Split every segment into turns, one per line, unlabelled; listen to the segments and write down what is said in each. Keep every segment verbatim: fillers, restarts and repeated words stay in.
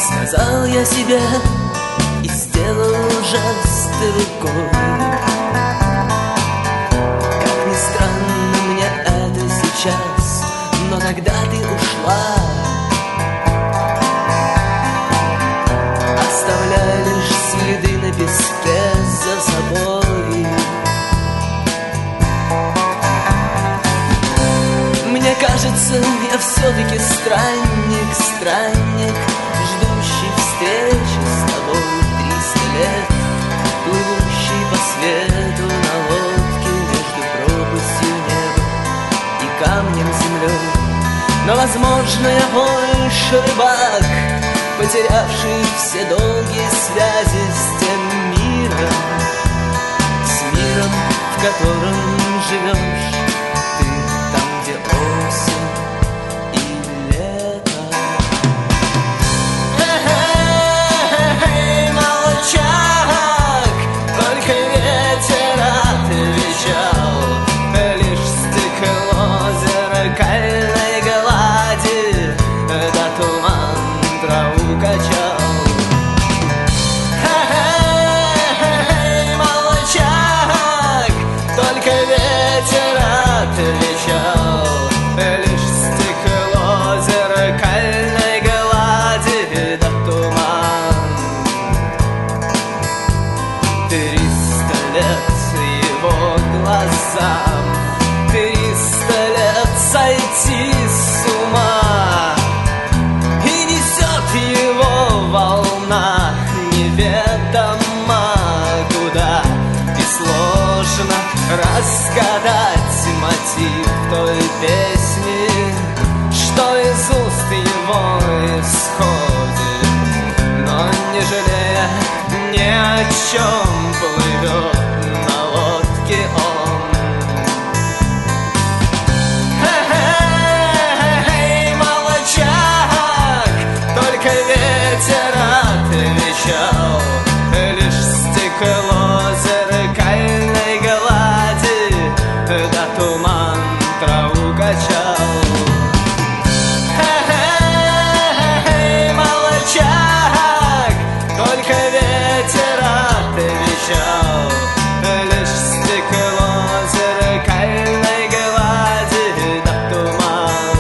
Сказал я себе и сделал жест рукой. Как ни странно мне это сейчас, но тогда ты ушла, оставляя лишь следы на песке за собой. Мне кажется, я все-таки странник, странник, ждущий встречи с тобой триста лет, плывущий по свету на лодке между пропастью неба и камнем землей. Но, возможно, я больше рыбак, потерявший все долгие связи с тем миром, с миром, в котором живешь ты, там, где осень и лето. Эй, молчак, только ветер отвечал, лишь стекло зеркальной глади, да туман траву качал. Эй, молчак, только ветер отвечал, лишь стекло зеркальной глади, да туман. Триста лет его глазам, триста лет сойти с ума, и несет его волна неведомо куда, и сложно разгадать мотив той песни, что из уст его исходит, но не жалея ни о чем плывет на лодке он. Эй, молчак, только ветер отвечал, лишь стекло зеркальной глади, да туман траву качал. Эй, молчак, только ветер отвечал, лишь стекло зеркальной глади, да туман.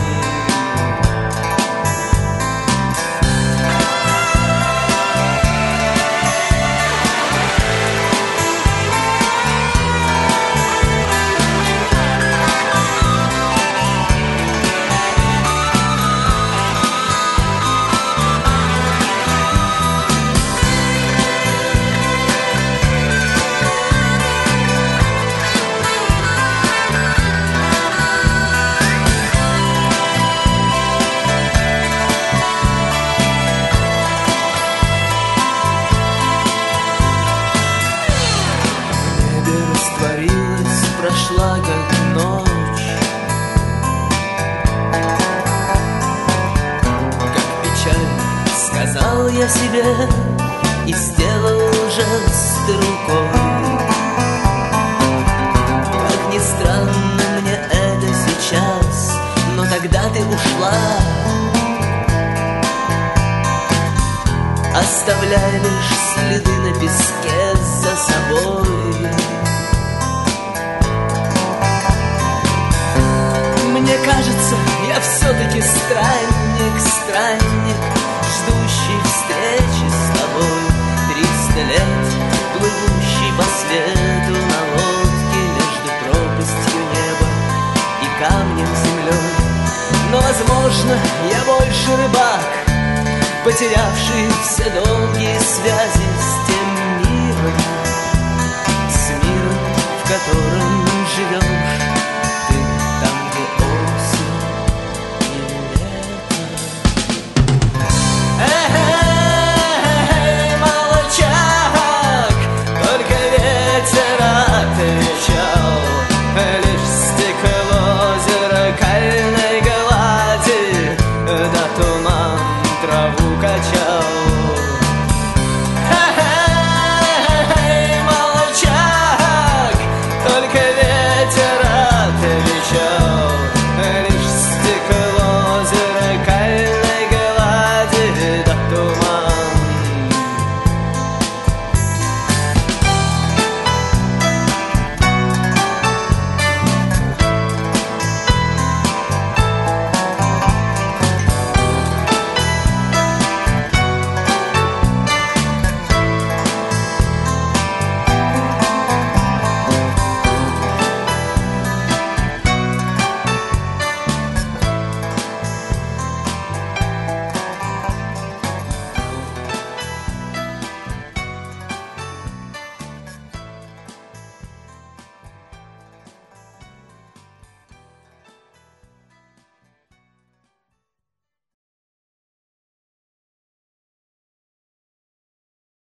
В небе растворилась, прошла как ночь, как печаль, сказал я себе и сделал жест рукой. Как ни странно мне это сейчас, но тогда ты ушла, оставляя лишь следы на песке за собой. Мне кажется, я все-таки странник, странник, ждущий встречи с тобой триста лет, плывущий по свету на лодке между пропастью неба и камнем землей. Но, возможно, я больше рыбак, потерявший все долгие связи с тем миром, с миром, в котором живешь ты, там, где осень и лето. Эй, молчак, только ветер отвечал, лишь стекло зеркальной глади, да туман траву качал.